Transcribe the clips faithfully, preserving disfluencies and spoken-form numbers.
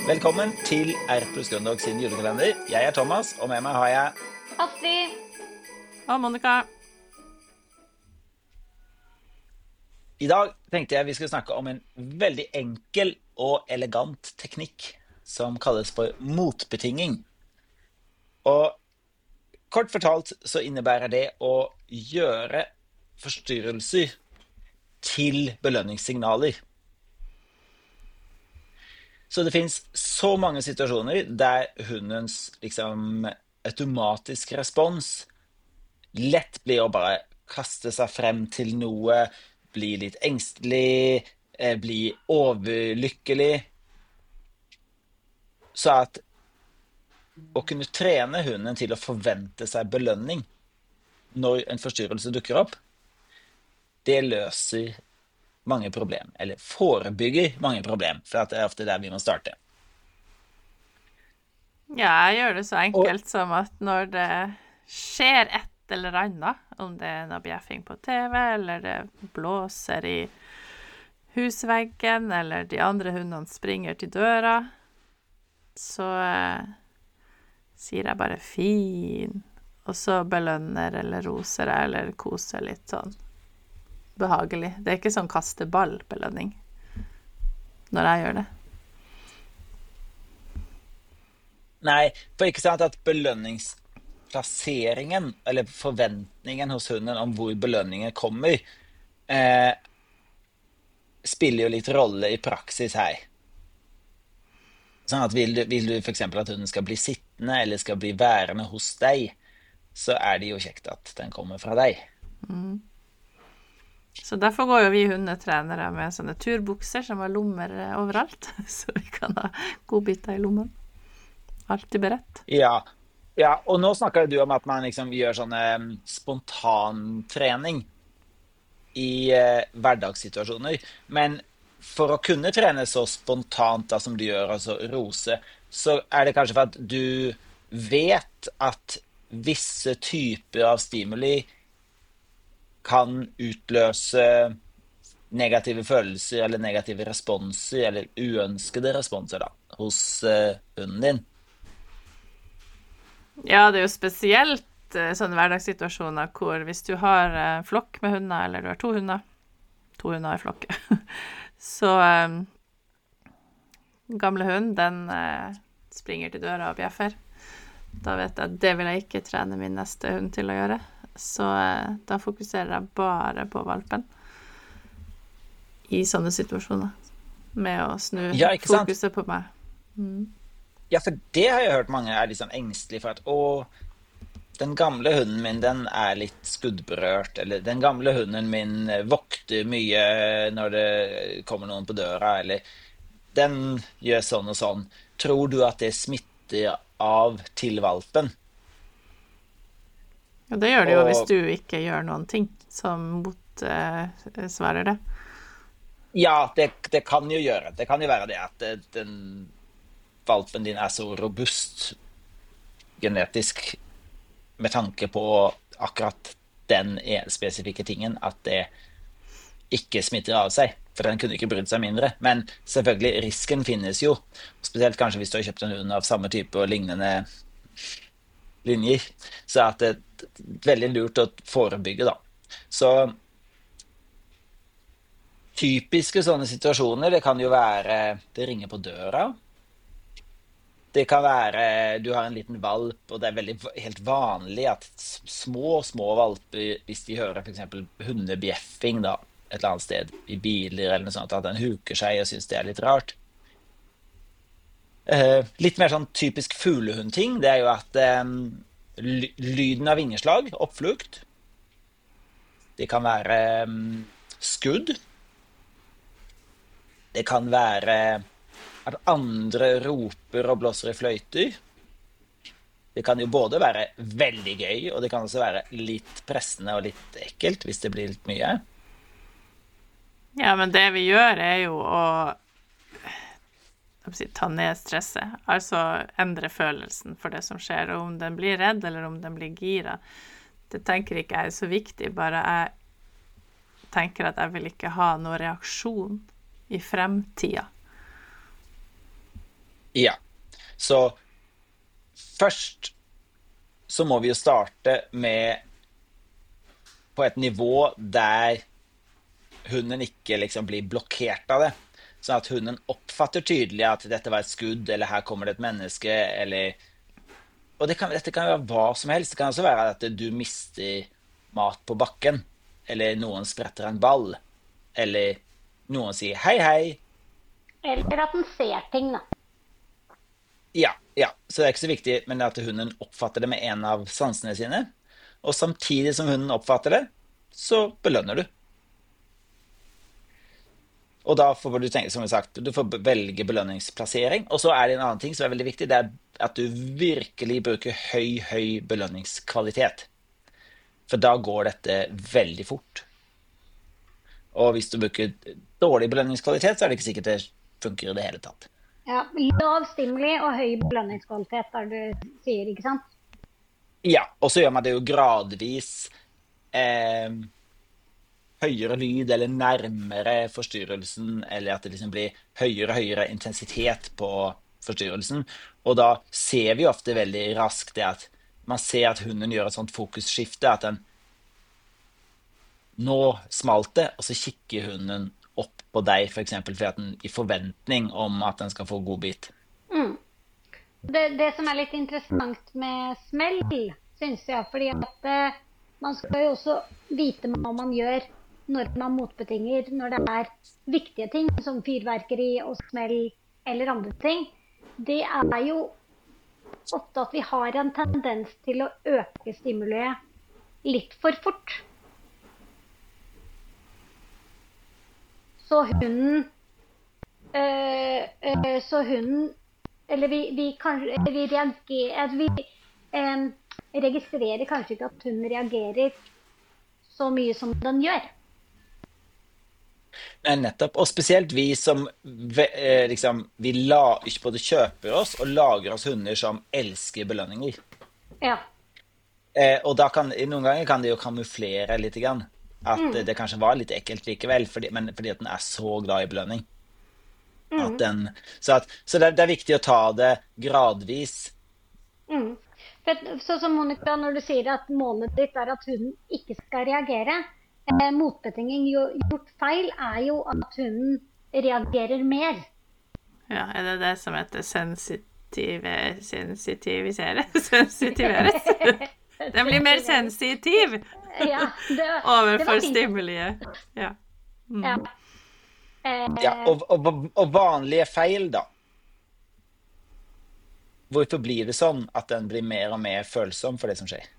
Velkommen til R pluss Grøndog sin julekalender. Jeg er Thomas, og med meg har jeg... Astrid! Og Monica. I dag tenkte jeg vi skulle snakke om en veldig enkel og elegant teknikk som kalles for motbetinging. Og kort fortalt så innebærer det å gjøre forstyrrelser til belønningssignaler. Så det finnes så mange situasjoner der hundens liksom, automatiske respons lett blir å bare kaste seg frem til noe, bli litt engstelig, eh, bli overlykkelig. Så at å kunne trene hunden til å forvente seg belønning når en forstyrrelse dukker opp, det løser mange problem, eller forebygger mange problem, for det er ofte der vi må starte. Ja, jeg gjør det så enkelt og, som at når det skjer et eller annet, om det er noe bjeffing på T V, eller det blåser i husveggen, eller de andre hundene springer til døra, så eh, sier jeg bare fin, og så belønner eller roser jeg, eller koser litt sånn behagelig. Det er ikke sånn kasteball-belønning når jeg gjør det. Nei, for ikke sant at belønningsplasseringen, eller forventningen hos hunden om hvor belønningen kommer, eh, spiller jo litt rolle i praksis her. Sånn at vil du, vil du for eksempel at hunden skal bli sittende, eller skal bli værende hos deg, så er det jo kjekt at den kommer fra deg. Mm. Så derfor går jo vi hundetrenere med sånne turbukser som har lommer overalt, så vi kan ha godbiter i lommen. Alltid beredt. Ja, ja, og nå snakker du om at man liksom gjør sånne spontantrening i eh, hverdagssituasjoner, men for å kunne trene så spontant da, som du gjør, altså rose, så er det kanskje for at du vet at visse typer av stimuli kan utløse negative følelser eller negative responser eller uønskede responser da, hos uh, hunden din. Ja, det er jo spesielt uh, sånne hverdagssituasjoner hvor hvis du har uh, flokk med hunder, eller du har to hunder, to hunder i flokk, så um, gamle hund, den uh, springer til døra og bjeffer. Da vet jeg at det vil jeg ikke trene min neste hund til å gjøre. Så eh, da fokuserer jeg bare på valpen i sånne situasjoner med å snu ja, fokuset på meg. Mm. Ja, for det har jeg hørt mange er litt sånn engstelige for at å, den gamle hunden min, den er litt skuddberørt, eller den gamle hunden min vokter mye når det kommer noen på døra, eller den gjør sånn og sånn. Tror du at det smitter av til valpen? Ja, det gjør det jo og, hvis du ikke gjør noen ting som motsvarer eh, det. Ja, det, det kan jo gjøre. Det kan jo være det at det, den valpen din er så robust genetisk med tanke på akkurat den spesifikke tingen at det ikke smitter av seg. For den kunne ikke brydd seg mindre. Men selvfølgelig, risken finnes jo. Spesielt kanskje hvis du har kjøpt en hund av samme type og lignende linjer. Så at det veldig lurt å forebygge da. Så typiske sånne situasjoner, det kan jo være det ringer på døra. Det kan være du har en liten valp, og det er veldig helt vanlig at små, små valper, hvis de hører for eksempel hundebjeffing da, et eller annet sted i biler eller noe sånt, at den huker seg og synes det er litt rart. Uh, litt mer sånn typisk fuglehundting, det er jo at um, lyden av vingeslag, oppflukt. Det kan være um, skudd. Det kan være at andre roper og blåser i fløyter. Det kan jo både være veldig gøy, og det kan også være litt pressende og litt ekkelt hvis det blir litt mye. Ja, men det vi gjør er jo å si, ta ned stresset, altså endre følelsen for det som skjer, og om den blir redd eller om den blir gira. Det tenker ikke jeg er så viktig, bare jeg tenker at jeg vil ikke ha noen reaksjon i fremtida. Ja, så først så må vi jo starte med på et nivå der hunden ikke liksom blir blokkert av det. Sånn at hunden oppfatter tydelig at dette var et skudd, eller her kommer det et menneske, eller... Og det kan, dette kan jo være hva som helst. Det kan også være at du mister mat på bakken, eller noen spretter en ball, eller noen sier hei, hei. Eller at den ser ting, da. Ja, ja. Så det er ikke så viktig, men at hunden oppfatter det med en av sansene sine. Og samtidig som hunden oppfatter det, så belønner du. Og da får du tenke, som vi sagt, du får velge belønningsplassering. Og så er det en annen ting som er veldig viktig, det er at du virkelig bruker høy, høy belønningskvalitet. For da går dette veldig fort. Og hvis du bruker dårlig belønningskvalitet, så er det ikke sikkert det funker i det hele tatt. Ja, lav stimuli og høy belønningskvalitet, er det du sier, ikke sant? Ja, og så gjør man det jo gradvis eh, høyere lyd eller nærmere forstyrrelsen, eller at det liksom blir høyere og høyere intensitet på forstyrrelsen. Og da ser vi ofte veldig raskt det at man ser at hunden gjør et sånt fokusskifte, at den nå smalt det, og så kikker hunden opp på deg, for eksempel, for at den i forventning om at den skal få god bit. Mm. Det, det som er litt interessant med smell, synes jeg, fordi at eh, man skal jo også vite hva man gjør når man motbetinger, når det er viktige ting, som fyrverkeri og smell eller andre ting. Det er jo ofte at vi har en tendens til å øke stimuliet litt for fort. Så hunden, øh, øh, så hunden, eller vi, vi, kan, vi, reagerer, vi øh, registrerer kanskje ikke at hunden reagerer så mye som den gjør. Nei, nettopp. Og spesielt vi som ve- eh, liksom, vi la, ikke både kjøper oss og lager oss hunder som elsker belønninger. Ja. Eh, og da kan, noen ganger kan det jo kamuflere litt grann. At Mm. eh, det kanskje var litt ekkelt likevel, fordi, men fordi at den er så glad i belønning. At Mm. den, så at, så det, det er viktig å ta det gradvis. Mm. For, at- så som Monica, når du sier at målet ditt er at hunden ikke skal reagere, eh, motbetinging jo, gjort feil er jo at hunden reagerer mer. Ja, er det det som heter sensitive, sensitivisere? Sensitiveres? Den blir mer sensitiv Ja, det, det overfor var fint. stimuliet. Ja. Ja. Eh, Ja, og, og, og vanlige feil, da. Hvorfor blir det sånn at den blir mer og mer følsom for det som skjer?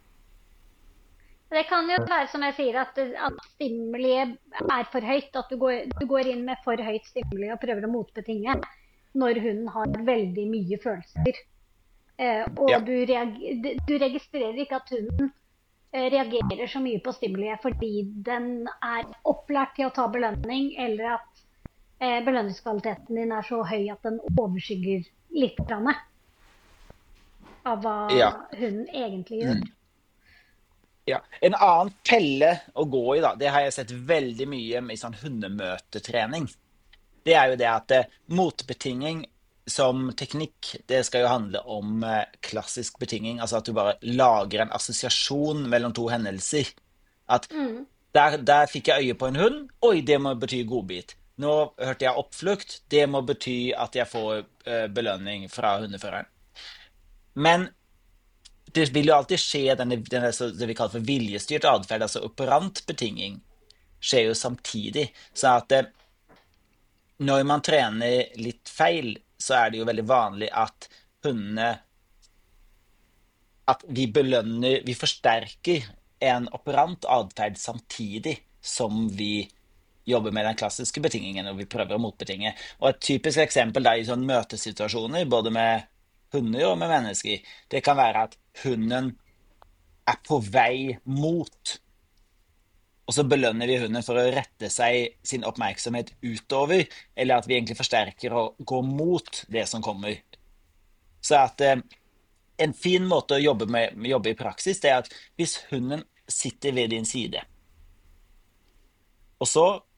Det kan jo være som jeg sier, at, at stimuliet er for høyt, at du går, du går inn med for høyt stimuli og prøver å motbetinge når hunden har veldig mye følelser. Eh, og Ja. du, reager, du registrerer ikke at hunden eh, reagerer så mye på stimuliet fordi den er opplært til å ta belønning, eller at eh, belønningskvaliteten din er så høy at den overskygger litt grann av hva Ja. hunden egentlig gjør. Ja. En annen felle å gå i, da, det har jeg sett veldig mye med i sånn hundemøtetrening. Det er jo det at eh, motbetinging som teknikk, det skal jo handle om eh, klassisk betinging, altså at du bare lager en assosiasjon mellom to hendelser. At Mm. der, der fikk jeg øye på en hund, oi, det må bety godbit. Nå hørte jeg oppflukt, det må bety at jeg får eh, belønning fra hundeføreren. Men det vil jo alltid skje denne, denne så- det vi kaller for viljestyrt adferd, altså operant betinging, skjer jo samtidig. Så at eh, når man trener litt feil, så er det jo veldig vanlig at hundene, at vi belønner, vi forsterker en operant adferd samtidig som vi jobber med den klassiske betingingen, og vi prøver å motbetinge. Og et typisk eksempel da i sånne møtesituasjoner, både med hunder og med mennesker, det kan være at hunden er på vei mot, og så belønner vi hunden for å rette seg sin oppmerksomhet utover, eller at vi egentlig forsterker å gå mot det som kommer. Så at eh, en fin måte å jobbe, med, jobbe i praksis, det er at hvis hunden sitter ved din side, og så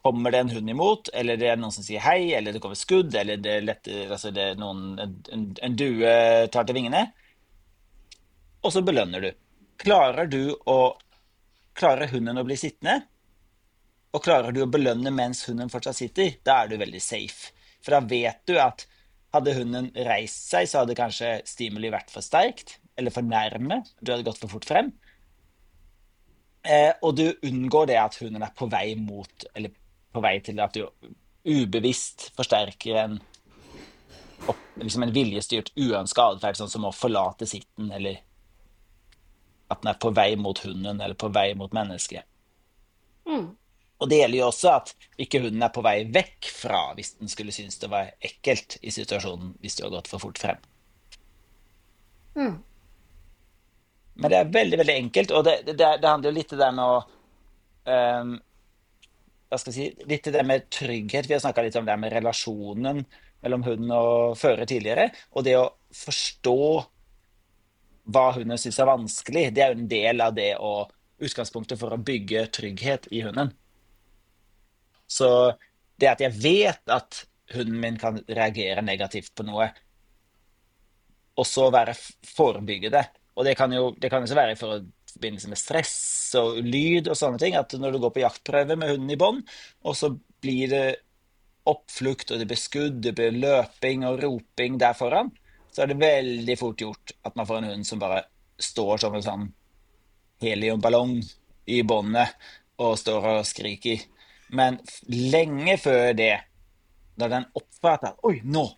kommer det en hund imot, eller det er noen som sier hei, eller det kommer skudd, eller det er, lett, altså det er noen, en, en due tar til vingene, og så belønner du. Klarer du å, klarer hunden å bli sittende, og klarer du å belønne mens hunden fortsatt sitter, da er du veldig safe. For da vet du at hadde hunden reist seg, så hadde kanskje stimuli vært for sterkt, eller for nærme, du hadde gått for fort frem, eh, og du unngår det at hunden er på vei mot, eller på vei til at du ubevisst forsterker en, opp, liksom en viljestyrt uønsket adferd, sånn som å forlate sitten, eller at den er på vei mot hunden, eller på vei mot mennesket. Mm. Og det gjelder jo også at ikke hunden er på vei vekk fra hvis den skulle synes det var ekkelt i situasjonen hvis du har gått for fort frem. Mm. Men det er veldig, veldig enkelt, og det, det, det handler jo litt det der med å um, hva skal jeg si, litt det der med trygghet. Vi har snakket litt om det der med relasjonen mellom hunden og fører tidligere, og det å forstå hva hunden synes er vanskelig, det er jo en del av det og utgangspunktet for å bygge trygghet i hunden. Så det at jeg vet at hunden min kan reagere negativt på noe, og så være forebygge det, og det kan jo det kan også være i forbindelse med stress og lyd og sånne ting, at når du går på jaktprøve med hunden i bånd, og så blir det oppflukt, og det blir skudd, det blir løping og roping der foran, så er det veldig fort gjort at man får en hund som bare står som en sånn heliumballong i båndet og står og skriker. Men lenge før det, da den oppfatter at, oi, nå!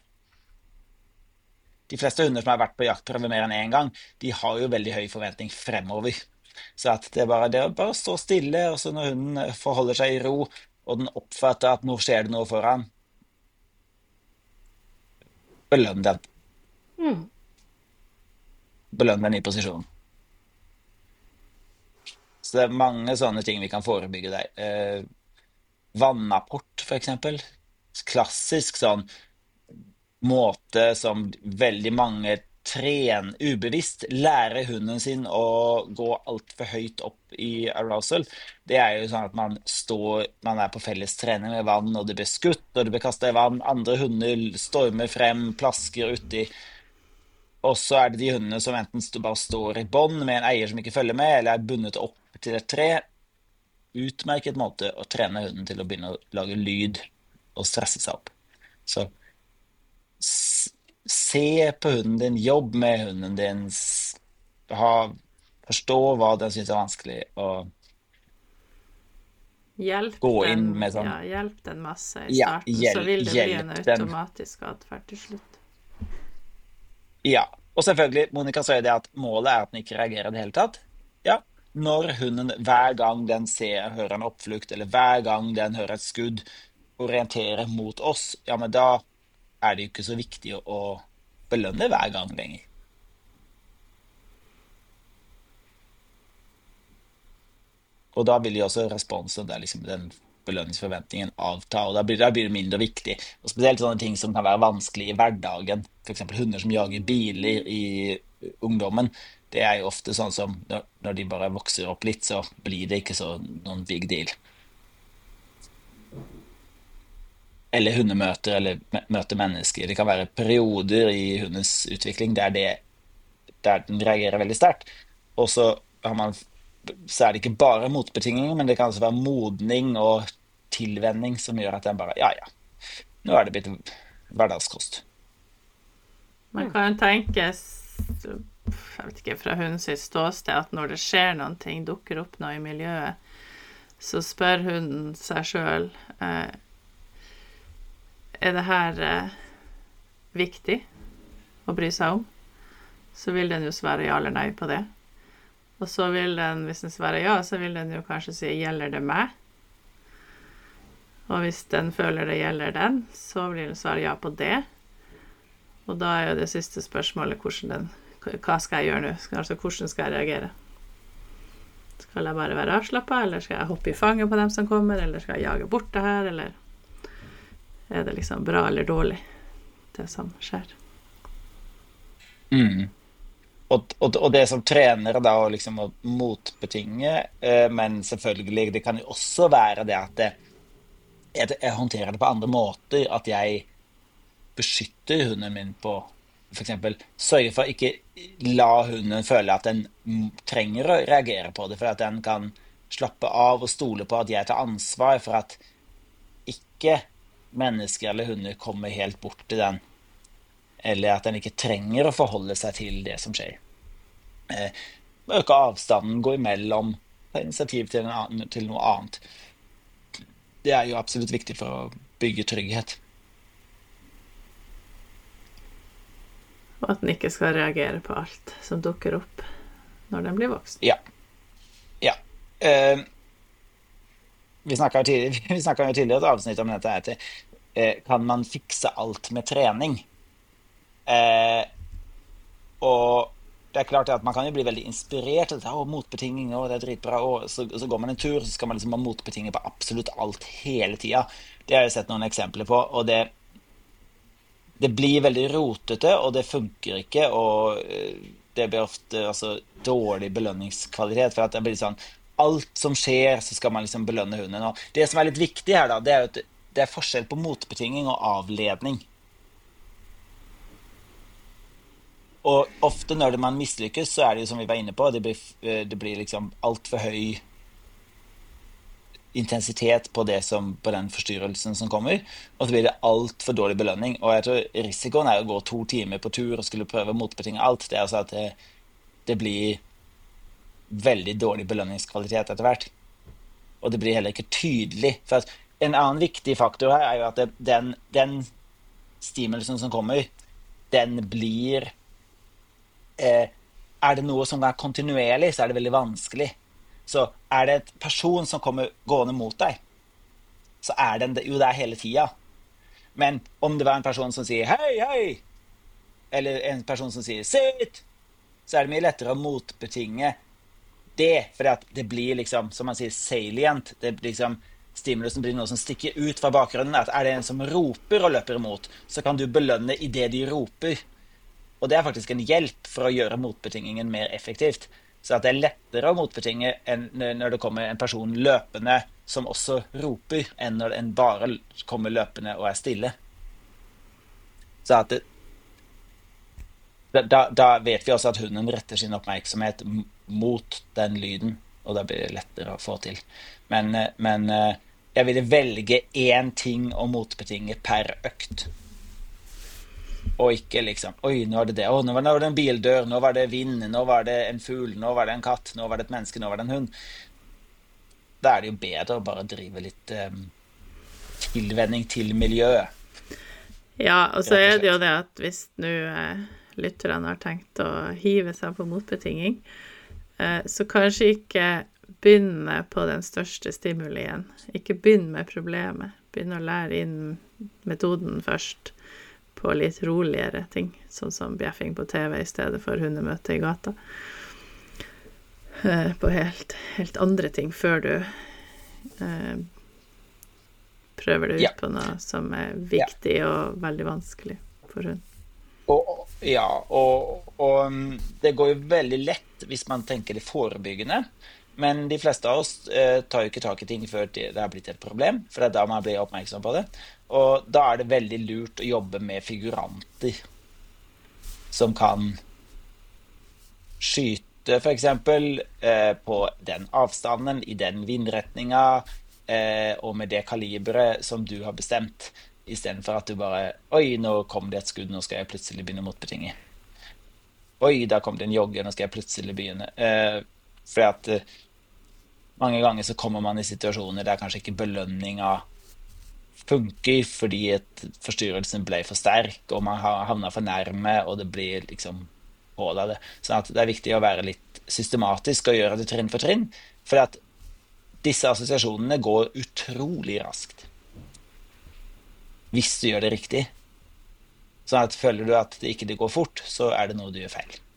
De fleste hunder som har vært på jaktprøve mer enn en gang, de har jo veldig høy forventning fremover. Så at det er bare det å bare stå stille, og så når hunden forholder seg i ro, og den oppfatter at nå skjer det noe foran, belønn den. Mm. Belønn den i posisjonen. Så det er mange sånne ting vi kan forebygge der. Eh, vannapport, for eksempel. Klassisk sånn måte som veldig mange tren ubevisst lærer hunden sin å gå alt for høyt opp i arousal. Det er jo sånn at man står, man er på felles trening med vann, og det blir skutt, og det blir kastet i vann, andre hunder stormer frem, plasker uti, og så er det de hundene som enten bare står i bånd med en eier som ikke følger med, eller er bundet opp til et tre. Utmerket måte å trene hunden til å begynne å lage lyd og stresse seg opp. Så se på hunden din, jobb med hunden din, ha, forstå hva den synes er vanskelig, og hjelp gå den, inn med sånn, ja, hjelp den masse i ja, starten, hjel, så vil det bli en hjelp den. automatisk atferd til slutt. Ja, og selvfølgelig, Monica sier det at målet er at den ikke reagerer i det hele tatt. Ja, når hunden hver gang den ser, hører en oppflukt, eller hver gang den hører et skudd, orienterer mot oss, ja, men da er det jo ikke så viktig å belønne hver gang lenger. Og da vil jo også responsen, det er liksom den belønningsforventningen avta, og da blir, da blir det mindre viktig. Og spesielt sånne ting som kan være vanskelig i hverdagen, for eksempel hunder som jager biler i ungdommen, det er jo ofte sånn som når, når de bare vokser opp litt, så blir det ikke så noen big deal. Eller hundemøter, eller møter mennesker. Det kan være perioder i hundens utvikling der, det, der den reagerer veldig sterkt. Og så, har man, så er det ikke bare motbetingninger, men det kan også være modning og tilvenning som gjør at den bare, ja, ja, nå er det blitt hverdagskost. Man kan jo tenke, jeg vet ikke, fra hundens ståsted, at når det skjer noen ting, dukker opp noe i miljøet, så spør hunden seg selv, eh, er det her eh, viktig å bry seg om? Så vil den jo svare ja eller nei på det. Og så vil den, hvis den svarer ja, så vil den jo kanskje si, gjelder det meg? Og hvis den føler det gjelder den, så vil den svare ja på det. Og da er jo det siste spørsmålet, hvordan den, hva skal jeg gjøre nå? Altså, hvordan skal jeg reagere? Skal jeg bare være avslappet, eller skal jeg hoppe i fanget på dem som kommer, eller skal jeg jage bort det her, eller er det liksom bra eller dårlig, det som skjer? Mm. Og, og, og det som trener da, og liksom å motbetinge, eh, men selvfølgelig, det kan jo også være det at det, jeg, jeg håndterer det på andre måter, at jeg beskytter hunden min på for eksempel sørge for å ikke la hunden føle at den m- trenger å reagere på det, for at den kan slappe av og stole på at jeg tar ansvar for at ikke mennesker eller hunder kommer helt bort til den, eller at den ikke trenger å forholde seg til det som skjer. Eh, Øke avstanden, gå imellom, ta initiativ til, en annen, til noe annet. Det er jo absolutt viktig for å bygge trygghet. Og at den ikke skal reagere på alt som dukker opp når den blir voksen. Ja, ja. Eh, vi snakket jo tidligere, vi snakket jo tidligere i et avsnitt om dette, at eh, kan man fikse alt med trening? Eh, og det er klart at man kan jo bli veldig inspirert av dette, å, motbetinging, å, det er dritbra, og så, så går man en tur, så skal man liksom ha motbetinge på absolutt alt hele tiden. Det har jeg sett noen eksempler på, og det, det blir veldig rotete, og det funker ikke, og eh, det blir ofte altså, dårlig belønningskvalitet, for at det blir sånn, alt som skjer, så skal man liksom belønne hunden. Og det som er litt viktig her da, det er jo at det er forskjell på motbetinging og avledning. Og ofte når det man mislykkes, så er det jo som vi var inne på, det blir, eh, det blir liksom alt for høy intensitet på det som, på den forstyrrelsen som kommer, og så blir det alt for dårlig belønning. Og jeg tror risikoen er å gå to timer på tur og skulle prøve å motbetinge alt. Det er altså at det, det blir veldig dårlig belønningskvalitet etter hvert. Og det blir heller ikke tydelig. For at en annen viktig faktor her er jo at det, den, den stimulusen som kommer, den blir eh, er det noe som er kontinuerlig, så er det veldig vanskelig. Så er det et person som kommer gående mot deg, så er den jo der hele tiden. Men om det var en person som sier hei, hei, eller en person som sier sitt, så er det mye lettere å motbetinge det, for det blir liksom, som man sier, salient. Det blir liksom, stimulusen blir noe som stikker ut fra bakgrunnen. At er det en som roper og løper imot, så kan du belønne i det de roper. Og det er faktisk en hjelp for å gjøre motbetingingen mer effektivt. Så at det er lettere å motbetinge enn når det kommer en person løpende som også roper, enn når en bare kommer løpende og er stille. Så at det, da, da vet vi også at hunden retter sin oppmerksomhet m- mot den lyden, og da blir det lettere å få til. Men, eh, men eh, jeg ville velge én ting å motbetinge per økt. Og ikke liksom, oi, nå var det det, å, nå var nå var det en bildør, nå var det vind, nå var det en fugl, nå var det en katt, nå var det et menneske, nå var det en hund. Da er det jo bedre å bare drive litt eh, tilvenning til miljøet. Ja, og så Rett og er det jo slett. det at hvis nå eh, lytterne har tenkt å hive seg på motbetinging, eh, så kanskje ikke begynne på den største stimulien. Ikke begynn med problemet. Begynn å lære inn metoden først på litt roligere ting, sånn som bjeffing på T V i stedet for hundemøte i gata. Eh, på helt, helt andre ting før du eh, prøver det ut Ja. på noe som er Ja. viktig og veldig vanskelig for hund. Og, ja, og, og mm, det går jo veldig lett hvis man tenker det forebyggende, men de fleste av oss eh, tar jo ikke tak i ting før det, det har blitt et problem, for det er da man blir oppmerksom på det. Og da er det veldig lurt å jobbe med figuranter som kan skyte for eksempel eh, på den avstanden, i den vindretninga, eh, og med det kaliberet som du har bestemt, i stedet for at du bare, oi, nå kom det et skudd, nå skal jeg plutselig begynne å motbetinge. Oi, da kom det en jogger, nå skal jeg plutselig begynne. Eh, for at eh, mange ganger så kommer man i situasjoner der kanskje ikke belønninga funker, fordi at forstyrrelsen ble for sterk, og man har havnet for nærme, og det blir liksom hold av det. Så at det er viktig å være litt systematisk og gjøre det trinn for trinn, for at disse assosiasjonene går utrolig raskt. Hvis du gjør det riktig. Så at føler du at det ikke det går fort, så er det noe du gjør feil.